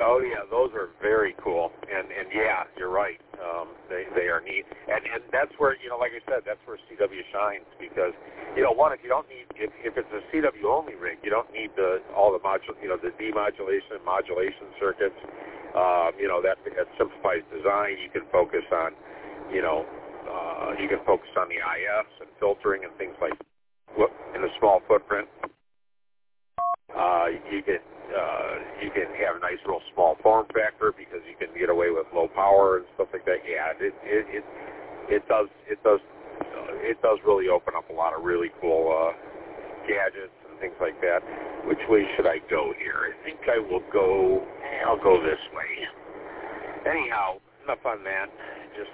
Oh yeah, those are very cool, and yeah, you're right. They are neat, and that's where, like I said, that's where CW shines, because one, if you don't need, if it's a CW only rig, you don't need all the the demodulation and modulation circuits. That simplifies design. You can focus on the IFs and filtering and things like in a small footprint. You can have a nice real small form factor because you can get away with low power and stuff like that. Yeah, it does really open up a lot of really cool gadgets and things like that. Which way should I go here? I think I'll go this way. Anyhow, enough on that. Just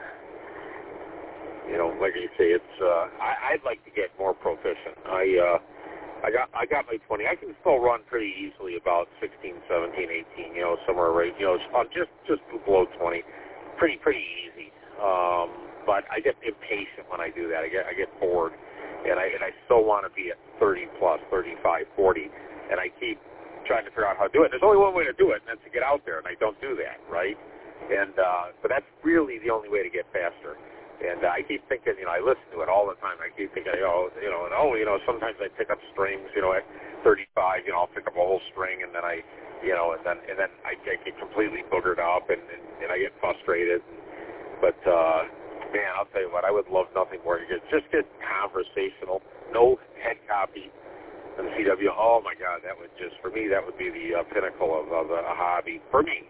like you say, it's I'd like to get more proficient. I got my 20. I can still run pretty easily about 16, 17, 18, somewhere right, just below 20. Pretty easy. But I get impatient when I do that. I get bored, and I still want to be at 30 plus, 35, 40, and I keep trying to figure out how to do it. There's only one way to do it, and that's to get out there, and I don't do that, right? And but that's really the only way to get faster. And I keep thinking, I listen to it all the time. I keep thinking, sometimes I pick up strings, at 35, I'll pick up a whole string, and then I get completely boogered up, and I get frustrated. But man, I'll tell you what, I would love nothing more to just get conversational, no head copy on CW. Oh my God, that would for me, that would be the pinnacle of a hobby for me,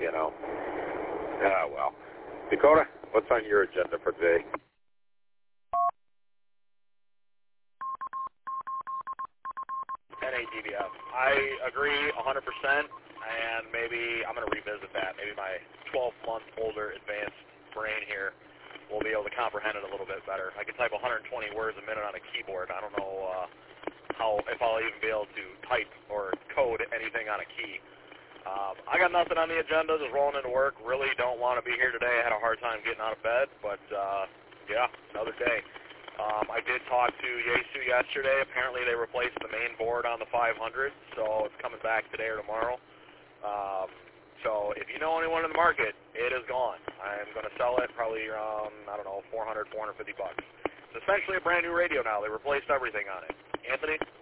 well, Dakota, what's on your agenda for today? NADVF. I agree 100%, and maybe I'm going to revisit that. Maybe my 12-month older advanced brain here will be able to comprehend it a little bit better. I can type 120 words a minute on a keyboard. I don't know if I'll even be able to type or code anything on a key. I got nothing on the agenda, just rolling into work. Really don't want to be here today. I had a hard time getting out of bed, but yeah, another day. I did talk to Yaesu yesterday. Apparently they replaced the main board on the 500, so it's coming back today or tomorrow. So if you know anyone in the market, it is gone. I'm going to sell it probably around, $400, $450. It's essentially a brand new radio now. They replaced everything on it. Anthony?